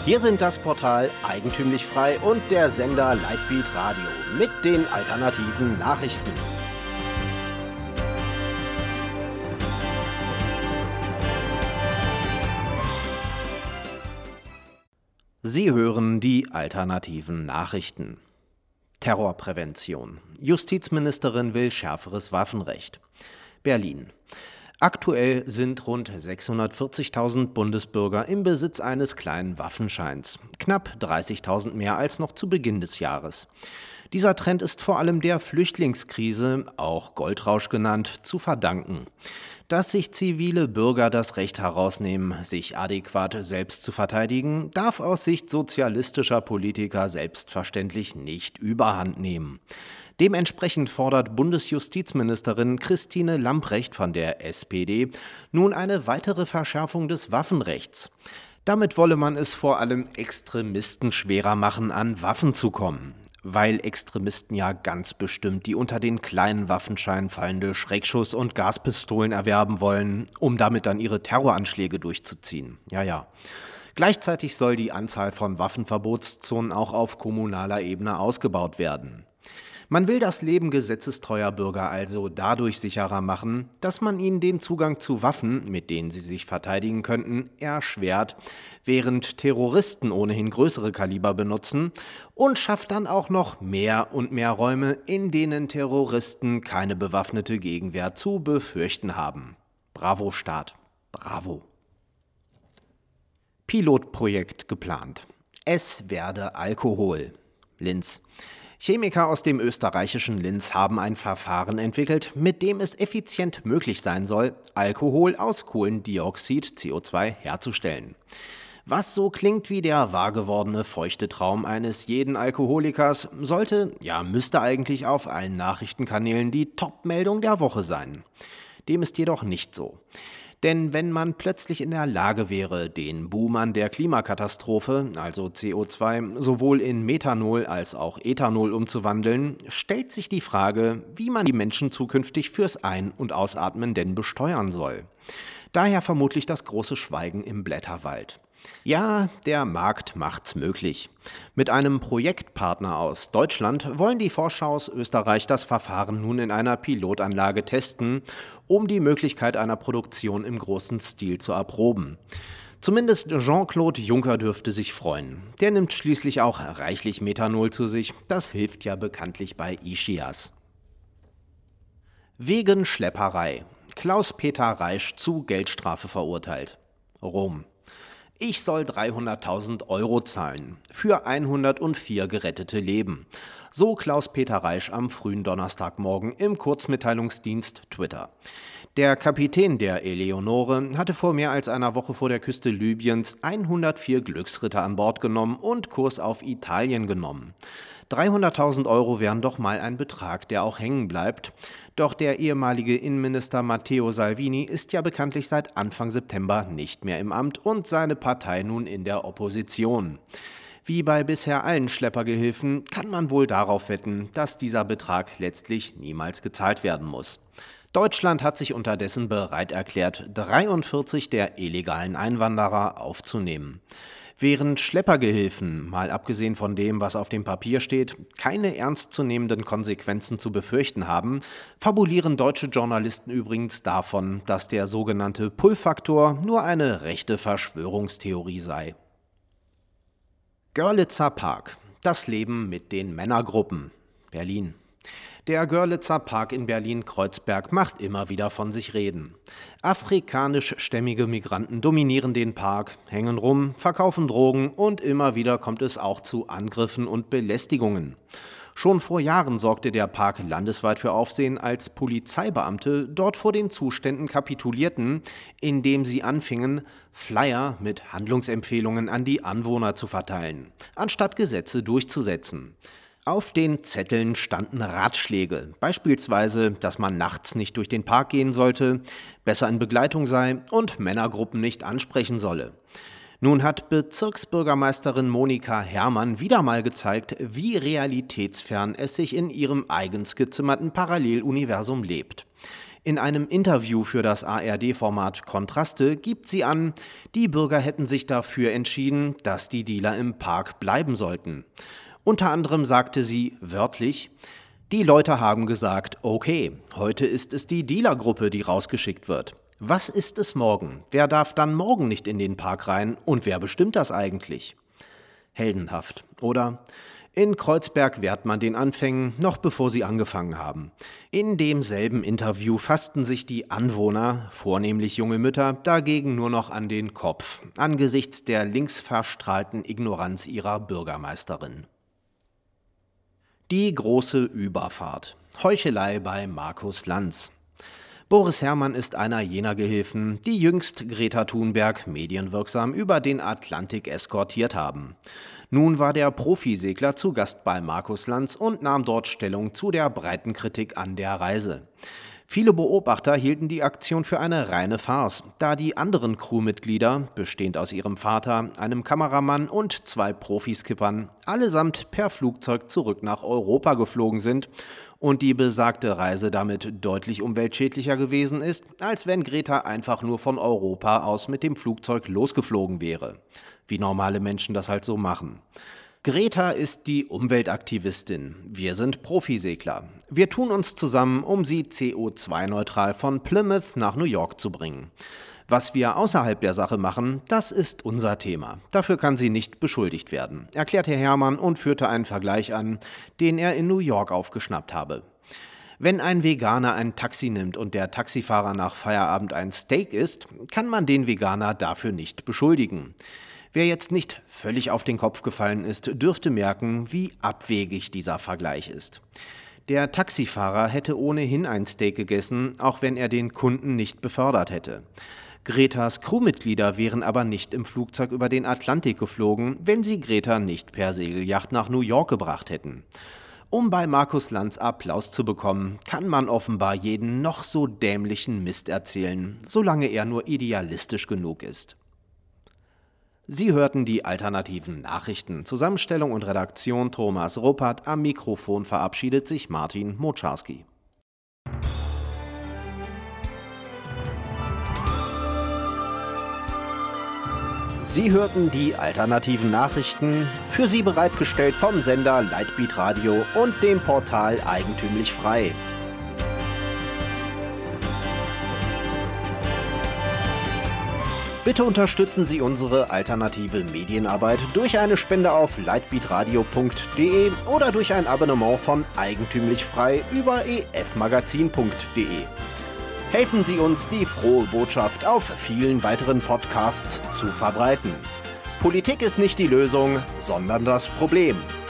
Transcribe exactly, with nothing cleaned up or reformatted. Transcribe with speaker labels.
Speaker 1: Hier sind das Portal Eigentümlich Frei und der Sender Lightbeat Radio mit den alternativen Nachrichten. Sie hören die alternativen Nachrichten. Terrorprävention. Justizministerin will schärferes Waffenrecht. Berlin. Aktuell sind rund sechshundertvierzigtausend Bundesbürger im Besitz eines kleinen Waffenscheins. Knapp dreißigtausend mehr als noch zu Beginn des Jahres. Dieser Trend ist vor allem der Flüchtlingskrise, auch Goldrausch genannt, zu verdanken. Dass sich zivile Bürger das Recht herausnehmen, sich adäquat selbst zu verteidigen, darf aus Sicht sozialistischer Politiker selbstverständlich nicht überhand nehmen. Dementsprechend fordert Bundesjustizministerin Christine Lambrecht von der S P D nun eine weitere Verschärfung des Waffenrechts. Damit wolle man es vor allem Extremisten schwerer machen, an Waffen zu kommen. Weil Extremisten ja ganz bestimmt die unter den kleinen Waffenschein fallende Schreckschuss- und Gaspistolen erwerben wollen, um damit dann ihre Terroranschläge durchzuziehen. Ja, ja. Gleichzeitig soll die Anzahl von Waffenverbotszonen auch auf kommunaler Ebene ausgebaut werden. Man will das Leben gesetzestreuer Bürger also dadurch sicherer machen, dass man ihnen den Zugang zu Waffen, mit denen sie sich verteidigen könnten, erschwert, während Terroristen ohnehin größere Kaliber benutzen, und schafft dann auch noch mehr und mehr Räume, in denen Terroristen keine bewaffnete Gegenwehr zu befürchten haben. Bravo Staat, bravo. Pilotprojekt geplant. Es werde Alkohol. Linz. Chemiker aus dem österreichischen Linz haben ein Verfahren entwickelt, mit dem es effizient möglich sein soll, Alkohol aus Kohlendioxid C O zwei herzustellen. Was so klingt wie der wahrgewordene feuchte Traum eines jeden Alkoholikers, sollte, ja müsste eigentlich auf allen Nachrichtenkanälen die Top-Meldung der Woche sein. Dem ist jedoch nicht so. Denn wenn man plötzlich in der Lage wäre, den Boom an der Klimakatastrophe, also C O zwei, sowohl in Methanol als auch Ethanol umzuwandeln, stellt sich die Frage, wie man die Menschen zukünftig fürs Ein- und Ausatmen denn besteuern soll. Daher vermutlich das große Schweigen im Blätterwald. Ja, der Markt macht's möglich. Mit einem Projektpartner aus Deutschland wollen die Forscher aus Österreich das Verfahren nun in einer Pilotanlage testen, um die Möglichkeit einer Produktion im großen Stil zu erproben. Zumindest Jean-Claude Juncker dürfte sich freuen. Der nimmt schließlich auch reichlich Methanol zu sich. Das hilft ja bekanntlich bei Ischias. Wegen Schlepperei. Klaus-Peter Reisch zu Geldstrafe verurteilt. Rom. Ich soll dreihunderttausend Euro zahlen für hundertvier gerettete Leben. So Klaus-Peter Reisch am frühen Donnerstagmorgen im Kurzmitteilungsdienst Twitter. Der Kapitän der Eleonore hatte vor mehr als einer Woche vor der Küste Libyens hundertvier Glücksritter an Bord genommen und Kurs auf Italien genommen. dreihunderttausend Euro wären doch mal ein Betrag, der auch hängen bleibt. Doch der ehemalige Innenminister Matteo Salvini ist ja bekanntlich seit Anfang September nicht mehr im Amt und seine Partei nun in der Opposition. Wie bei bisher allen Schleppergehilfen kann man wohl darauf wetten, dass dieser Betrag letztlich niemals gezahlt werden muss. Deutschland hat sich unterdessen bereit erklärt, dreiundvierzig der illegalen Einwanderer aufzunehmen. Während Schleppergehilfen, mal abgesehen von dem, was auf dem Papier steht, keine ernstzunehmenden Konsequenzen zu befürchten haben, fabulieren deutsche Journalisten übrigens davon, dass der sogenannte Pull-Faktor nur eine rechte Verschwörungstheorie sei. Görlitzer Park. Das Leben mit den Männergruppen. Berlin. Der Görlitzer Park in Berlin-Kreuzberg macht immer wieder von sich reden. Afrikanischstämmige Migranten dominieren den Park, hängen rum, verkaufen Drogen und immer wieder kommt es auch zu Angriffen und Belästigungen. Schon vor Jahren sorgte der Park landesweit für Aufsehen, als Polizeibeamte dort vor den Zuständen kapitulierten, indem sie anfingen, Flyer mit Handlungsempfehlungen an die Anwohner zu verteilen, anstatt Gesetze durchzusetzen. Auf den Zetteln standen Ratschläge, beispielsweise, dass man nachts nicht durch den Park gehen sollte, besser in Begleitung sei und Männergruppen nicht ansprechen solle. Nun hat Bezirksbürgermeisterin Monika Herrmann wieder mal gezeigt, wie realitätsfern es sich in ihrem eigens gezimmerten Paralleluniversum lebt. In einem Interview für das A R D-Format Kontraste gibt sie an, die Bürger hätten sich dafür entschieden, dass die Dealer im Park bleiben sollten. Unter anderem sagte sie wörtlich: Die Leute haben gesagt, okay, heute ist es die Dealergruppe, die rausgeschickt wird. Was ist es morgen? Wer darf dann morgen nicht in den Park rein und wer bestimmt das eigentlich? Heldenhaft, oder? In Kreuzberg wehrt man den Anfängen, noch bevor sie angefangen haben. In demselben Interview fassten sich die Anwohner, vornehmlich junge Mütter, dagegen nur noch an den Kopf, angesichts der linksverstrahlten Ignoranz ihrer Bürgermeisterin. Die große Überfahrt. Heuchelei bei Markus Lanz. Boris Herrmann ist einer jener Gehilfen, die jüngst Greta Thunberg medienwirksam über den Atlantik eskortiert haben. Nun war der Profisegler zu Gast bei Markus Lanz und nahm dort Stellung zu der breiten Kritik an der Reise. Viele Beobachter hielten die Aktion für eine reine Farce, da die anderen Crewmitglieder, bestehend aus ihrem Vater, einem Kameramann und zwei Profiskippern, allesamt per Flugzeug zurück nach Europa geflogen sind und die besagte Reise damit deutlich umweltschädlicher gewesen ist, als wenn Greta einfach nur von Europa aus mit dem Flugzeug losgeflogen wäre. Wie normale Menschen das halt so machen. Greta ist die Umweltaktivistin. Wir sind Profisegler. Wir tun uns zusammen, um sie C O zwei neutral von Plymouth nach New York zu bringen. Was wir außerhalb der Sache machen, das ist unser Thema. Dafür kann sie nicht beschuldigt werden, erklärte Herrmann und führte einen Vergleich an, den er in New York aufgeschnappt habe. Wenn ein Veganer ein Taxi nimmt und der Taxifahrer nach Feierabend ein Steak isst, kann man den Veganer dafür nicht beschuldigen. Wer jetzt nicht völlig auf den Kopf gefallen ist, dürfte merken, wie abwegig dieser Vergleich ist. Der Taxifahrer hätte ohnehin ein Steak gegessen, auch wenn er den Kunden nicht befördert hätte. Gretas Crewmitglieder wären aber nicht im Flugzeug über den Atlantik geflogen, wenn sie Greta nicht per Segelyacht nach New York gebracht hätten. Um bei Markus Lanz Applaus zu bekommen, kann man offenbar jeden noch so dämlichen Mist erzählen, solange er nur idealistisch genug ist. Sie hörten die alternativen Nachrichten. Zusammenstellung und Redaktion Thomas Ruppert. Am Mikrofon verabschiedet sich Martin Moczarski. Sie hörten die alternativen Nachrichten, für Sie bereitgestellt vom Sender Lightbeat Radio und dem Portal Eigentümlich Frei. Bitte unterstützen Sie unsere alternative Medienarbeit durch eine Spende auf lightbeatradio punkt de oder durch ein Abonnement von Eigentümlich Frei über e f magazin punkt de. Helfen Sie uns, die frohe Botschaft auf vielen weiteren Podcasts zu verbreiten. Politik ist nicht die Lösung, sondern das Problem.